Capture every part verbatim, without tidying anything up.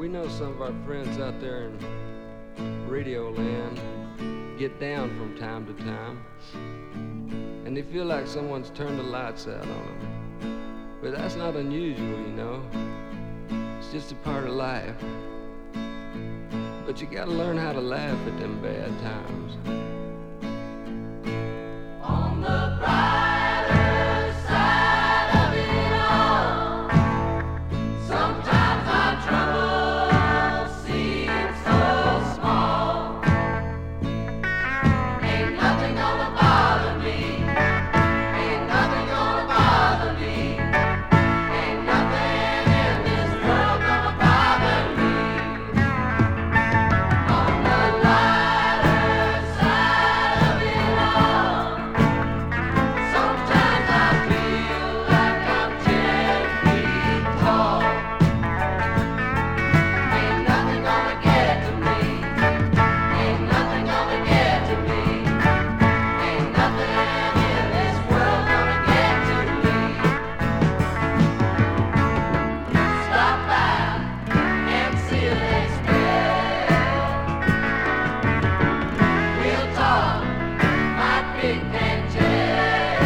we know some of our friends out there in Radio Land get down from time to time, and they feel like someone's turned the lights out on them. But that's not unusual, you know. It's just a part of life. But you gotta learn how to laugh at them bad times. On the brighter side of it all, sometimes our troubles seem so small. Ain't nothing gonna bother me. Ain't nothing gonna bother me. Ain't nothing in this world gonna bother me. On the lighter side of it all, sometimes I feel like I'm ten feet tall. Ain't nothing gonna get to me. Ain't nothing gonna get to me. Ain't nothing in this world gonna get to me. Stop by and see they spell. We'll talk my big pen chair.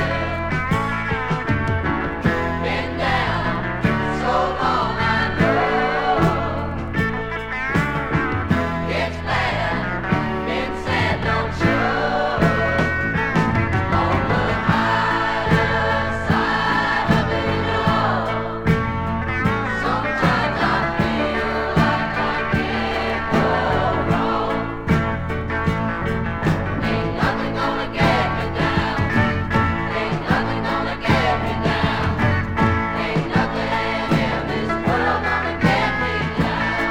Been down so long I know it's bad. Been sad don't show. On the higher side of it all, sometimes I feel like I can't go wrong. Ain't nothing gonna get me down. Ain't nothing gonna get me down. Ain't nothing in this world gonna get me down.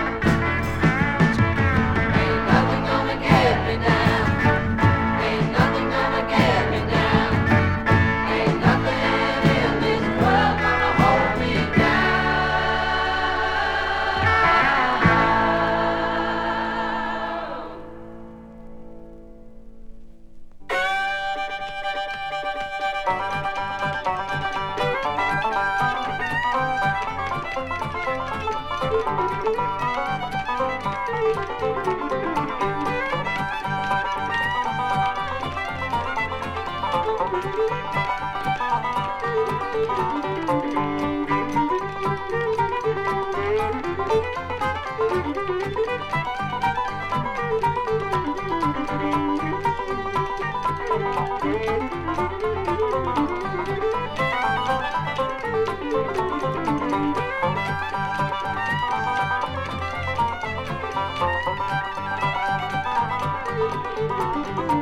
Ain't nothing gonna get me down. Ain't nothing gonna get me down. Ain't nothing in this world gonna hold me down. Thank you.